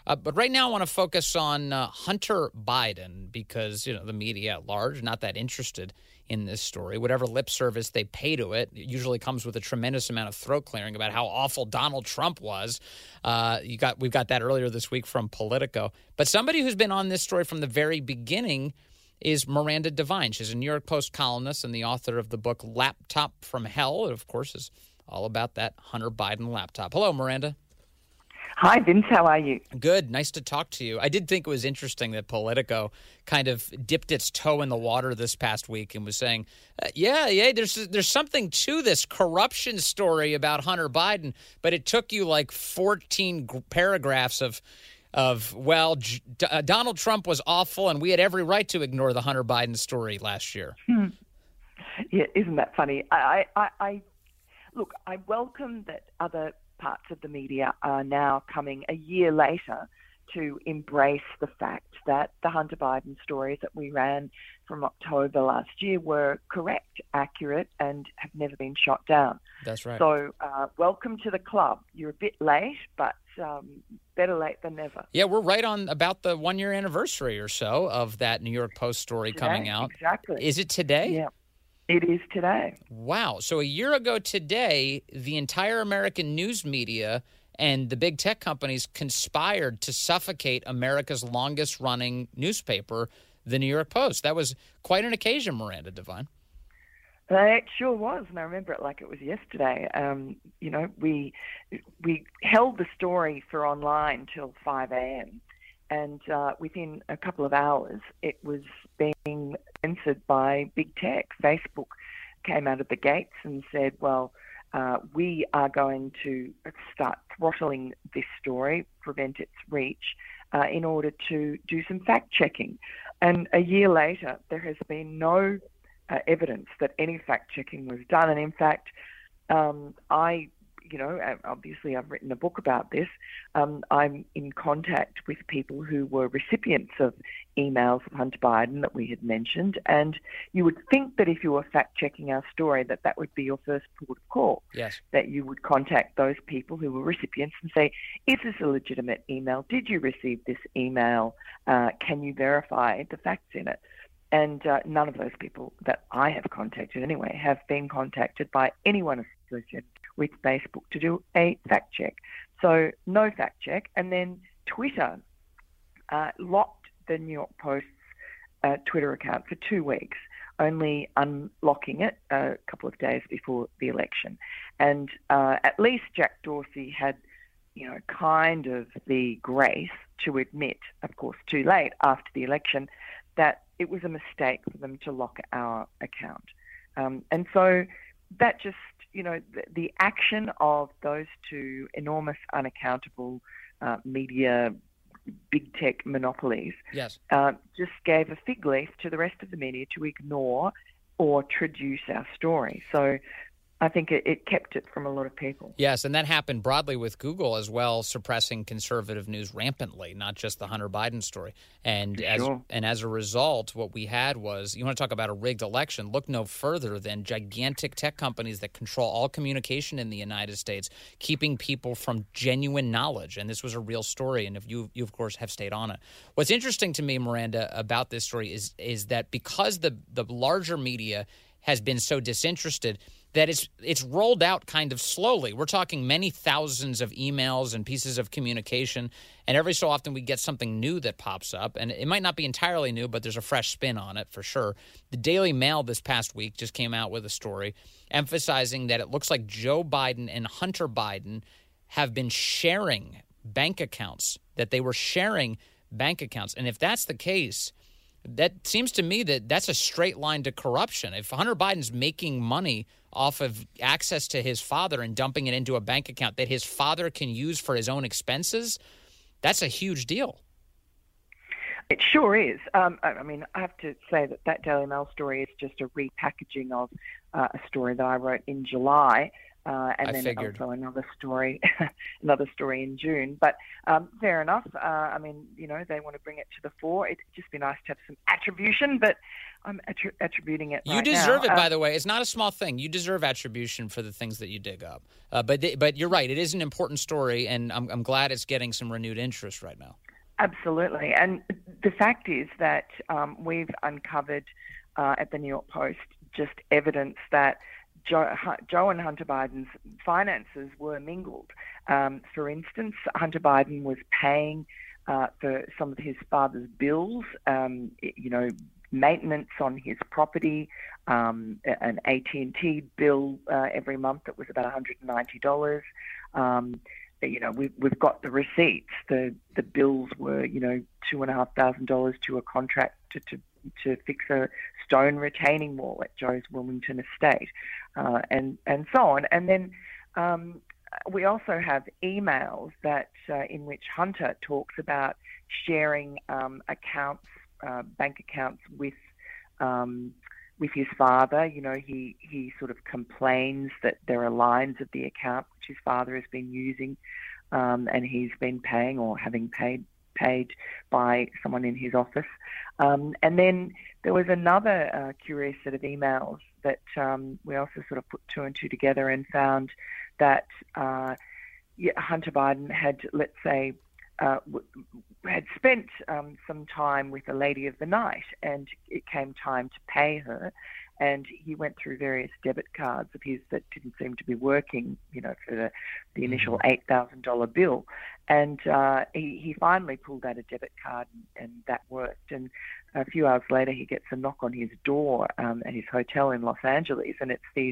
But right now I want to focus on Hunter Biden because, the media at large, not that interested in this story. Whatever lip service they pay to it usually comes with a tremendous amount of throat clearing about how awful Donald Trump was. We've got that earlier this week from Politico. But somebody who's been on this story from the very beginning is Miranda Devine. She's a New York Post columnist and the author of the book Laptop from Hell. It, of course, is all about that Hunter Biden laptop. Hello, Miranda. Hi, Vince. How are you? Good. Nice to talk to you. I did think it was interesting that Politico kind of dipped its toe in the water this past week and was saying, there's something to this corruption story about Hunter Biden, but it took you like 14 paragraphs of Donald Trump was awful and we had every right to ignore the Hunter Biden story last year. Yeah, isn't that funny? I welcome that other parts of the media are now coming a year later to embrace the fact that the Hunter Biden stories that we ran from October last year were correct, accurate, and have never been shot down. That's right. So welcome to the club. You're a bit late, but better late than never. Yeah, we're right on about the 1-year anniversary or so of that New York Post story coming out. Exactly. Is it today? Yeah. It is today. Wow. So a year ago today, the entire American news media and the big tech companies conspired to suffocate America's longest-running newspaper, the New York Post. That was quite an occasion, Miranda Devine. It sure was, and I remember it like it was yesterday. We held the story for online till 5 a.m., and within a couple of hours, it was being censored by big tech. Facebook came out of the gates and said, we are going to start throttling this story, prevent its reach, in order to do some fact-checking. And a year later, there has been no evidence that any fact-checking was done. And in fact, obviously I've written a book about this. I'm in contact with people who were recipients of emails of Hunter Biden that we had mentioned, and you would think that if you were fact-checking our story that would be your first port of call. Yes. That you would contact those people who were recipients and say, is this a legitimate email? Did you receive this email? Can you verify the facts in it? And none of those people that I have contacted anyway have been contacted by anyone associated with Facebook to do a fact check. So no fact check. And then Twitter locked the New York Post's Twitter account for 2 weeks, only unlocking it a couple of days before the election. And at least Jack Dorsey had, kind of the grace to admit, of course, too late after the election, that it was a mistake for them to lock our account. And so that just, the action of those two enormous, unaccountable media, big tech monopolies, yes, just gave a fig leaf to the rest of the media to ignore or traduce our story. So I think it kept it from a lot of people. Yes, and that happened broadly with Google as well, suppressing conservative news rampantly, not just the Hunter Biden story. And as a result, what we had was, you want to talk about a rigged election, look no further than gigantic tech companies that control all communication in the United States, keeping people from genuine knowledge. And this was a real story, and if you of course, have stayed on it. What's interesting to me, Miranda, about this story is that because the larger media has been so disinterested, that it's rolled out kind of slowly. We're talking many thousands of emails and pieces of communication, and every so often we get something new that pops up, and it might not be entirely new, but there's a fresh spin on it for sure. The Daily Mail this past week just came out with a story emphasizing that it looks like Joe Biden and Hunter Biden have been sharing bank accounts, that they were sharing bank accounts. And if that's the case, that seems to me that that's a straight line to corruption. If Hunter Biden's making money off of access to his father and dumping it into a bank account that his father can use for his own expenses, that's a huge deal. It sure is. I have to say that Daily Mail story is just a repackaging of a story that I wrote in July and I then figured. also another story in June. But fair enough. I mean, they want to bring it to the fore. It'd just be nice to have some attribution, but I'm attributing it. You deserve it, by the way. It's not a small thing. You deserve attribution for the things that you dig up. But you're right. It is an important story, and I'm glad it's getting some renewed interest right now. Absolutely. And the fact is that we've uncovered at the New York Post just evidence that Joe and Hunter Biden's finances were mingled. For instance, Hunter Biden was paying for some of his father's bills, maintenance on his property, an AT&T bill every month that was about $190. We've got the receipts. The bills were, $2,500 to a contract to fix a stone retaining wall at Joe's Wilmington estate, and so on. And then we also have emails that in which Hunter talks about sharing accounts, bank accounts with his father. He sort of complains that there are lines of the account which his father has been using, and he's been paying or having paid by someone in his office. And then there was another curious set of emails that we also sort of put two and two together and found that Hunter Biden had, let's say, had spent some time with a lady of the night, and it came time to pay her, and he went through various debit cards of his that didn't seem to be working, for the initial $8,000 bill, and he finally pulled out a debit card, and that worked. And a few hours later, he gets a knock on his door at his hotel in Los Angeles, and it's these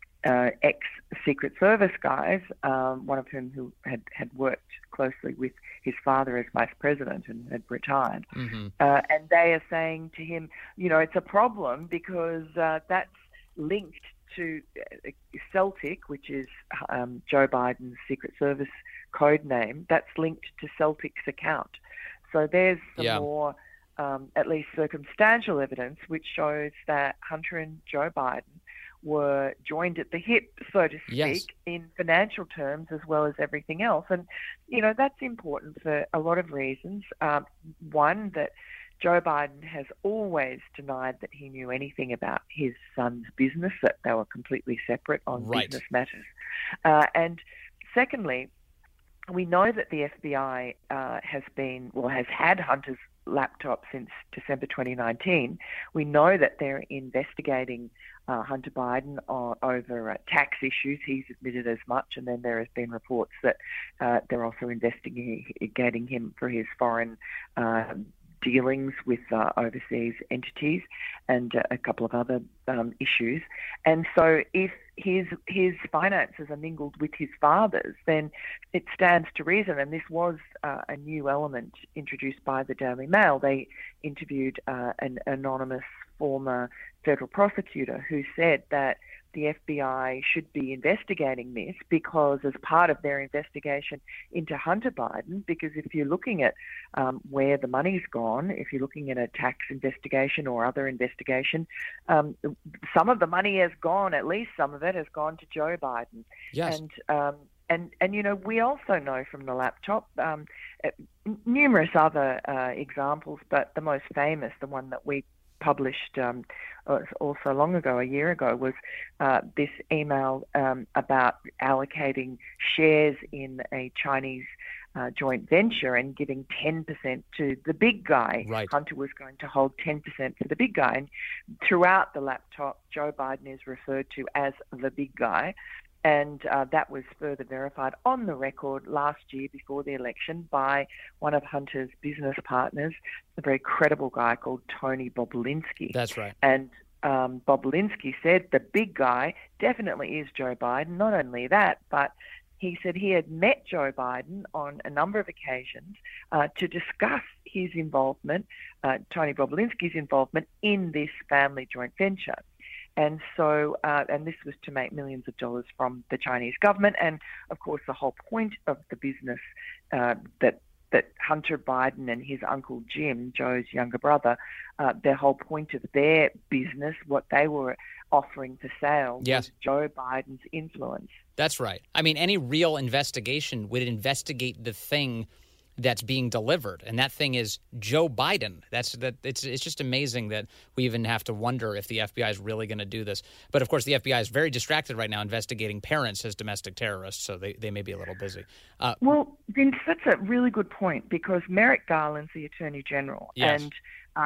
ex-Secret Service guys, one of whom who had worked closely with his father as vice president and had retired. Mm-hmm. And they are saying to him, it's a problem because that's linked to Celtic, which is Joe Biden's Secret Service code name. That's linked to Celtic's account. So there's some more, at least circumstantial evidence, which shows that Hunter and Joe Biden were joined at the hip, so to speak, in financial terms as well as everything else. And, that's important for a lot of reasons. One, that Joe Biden has always denied that he knew anything about his son's business, that they were completely separate on business matters. And secondly, we know that the FBI has had Hunter's laptop since December 2019. We know that they're investigating Hunter Biden over tax issues. He's admitted as much, and then there has been reports that they're also investigating him for his foreign dealings with overseas entities and a couple of other issues. And so if his finances are mingled with his father's, then it stands to reason, and this was a new element introduced by the Daily Mail. They interviewed an anonymous former federal prosecutor who said that the FBI should be investigating this because as part of their investigation into Hunter Biden, because if you're looking at where the money's gone, if you're looking at a tax investigation or other investigation, some of the money has gone, at least some of it has gone to Joe Biden. Yes. And we also know from the laptop numerous other examples, but the most famous, the one that we published also long ago, a year ago, was this email about allocating shares in a Chinese joint venture and giving 10% to the big guy. Right. Hunter was going to hold 10% for the big guy. And throughout the laptop, Joe Biden is referred to as the big guy. And that was further verified on the record last year before the election by one of Hunter's business partners, a very credible guy called Tony Bobulinski. That's right. And Bobulinski said the big guy definitely is Joe Biden. Not only that, but he said he had met Joe Biden on a number of occasions to discuss his involvement, Tony Bobulinski's involvement in this family joint venture. And so, and this was to make millions of dollars from the Chinese government. And of course, the whole point of the business that Hunter Biden and his uncle Jim, Joe's younger brother, their whole point of their business, what they were offering for sale Yes. was Joe Biden's influence. That's right. I mean, any real investigation would investigate the thing that's being delivered, and that thing is Joe Biden. It's just amazing that we even have to wonder if the FBI is really going to do this. But of course, the FBI is very distracted right now investigating parents as domestic terrorists, so they may be a little busy. Well, Vince, that's a really good point, because Merrick Garland's the Attorney General, yes. and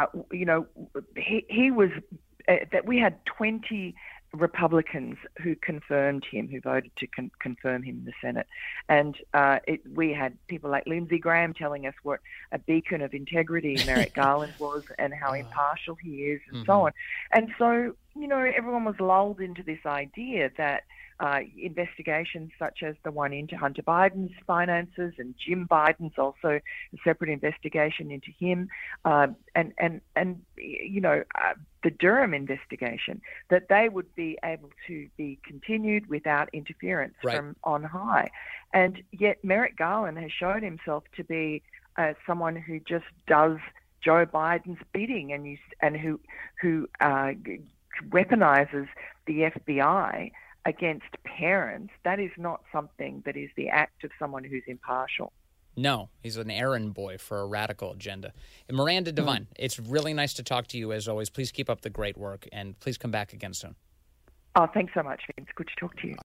he was that we had 20 Republicans who confirmed him, who voted to confirm him in the Senate. And we had people like Lindsey Graham telling us what a beacon of integrity Merrick Garland was and how impartial he is and so on. And so, everyone was lulled into this idea that investigations such as the one into Hunter Biden's finances and Jim Biden's also a separate investigation into him, the Durham investigation, that they would be able to be continued without interference from on high. And yet Merrick Garland has shown himself to be someone who just does Joe Biden's bidding and who weaponizes the FBI against parents. That is not something that is the act of someone who's impartial. No, he's an errand boy for a radical agenda. And Miranda Devine, it's really nice to talk to you as always. Please keep up the great work, and please come back again soon. Oh, thanks so much, Vince. Good to talk to you.